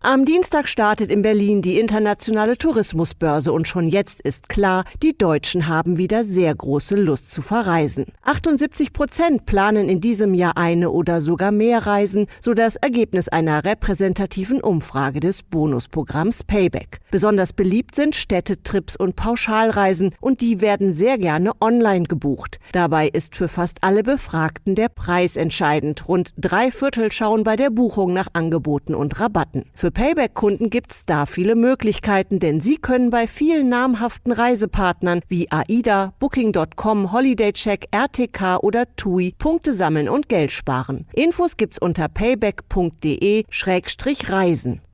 Am Dienstag startet in Berlin die internationale Tourismusbörse und schon jetzt ist klar, die Deutschen haben wieder sehr große Lust zu verreisen. 78% planen in diesem Jahr eine oder sogar mehr Reisen, so das Ergebnis einer repräsentativen Umfrage des Bonusprogramms Payback. Besonders beliebt sind Städtetrips und Pauschalreisen und die werden sehr gerne online gebucht. Dabei ist für fast alle Befragten der Preis entscheidend. Rund 3/4 schauen bei der Buchung nach Angeboten und Rabatten. Für Payback-Kunden gibt's da viele Möglichkeiten, denn sie können bei vielen namhaften Reisepartnern wie AIDA, Booking.com, HolidayCheck, RTK oder TUI Punkte sammeln und Geld sparen. Infos gibt's unter payback.de/reisen.